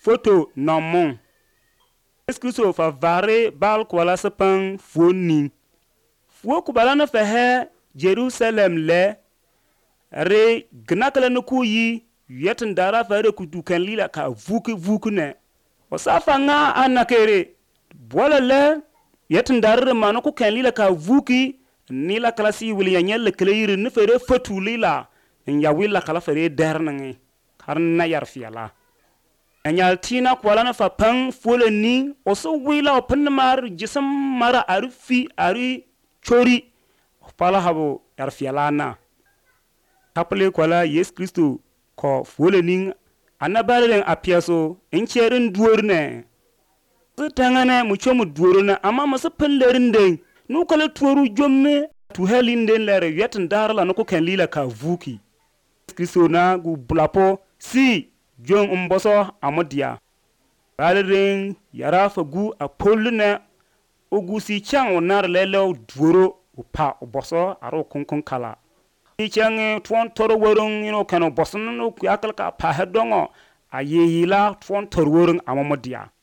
photo namon Kristo fa vare bal kwala sapang foni fo ku balana fa he Jerusalem le re gnakala no ku yi yetin dara fa re ku dukan lila ka vuku ne o safa nga anakere bola le yetin dara ma no ku kan lila ka vuki nila kala si wili yanyel le kele yiri ne fere fatu lila nya wila kala fere dernangi har na yar fiala anyal tina kwala na fa pang fole ni o so wila o pan mar jisam mara arfi ari chori pala habo yar fiala na kapale kwala Yesu Kristo ko fole ni anabalen apiaso encherin duorne tangane mu chomu duorna ama masa pellerin de nu kala tuoru jomme tu helinden lere yetin darla no ko ken lila ka vuki Kristo na gu blapo si jong umboso amodia balren yara fagu apollune ogusi chang onar lelo duoro upa oboso aro kunkun kala chang tuon toro worung kano boson no yakal ka pa hedongo ayeyila tuon toro worung amodia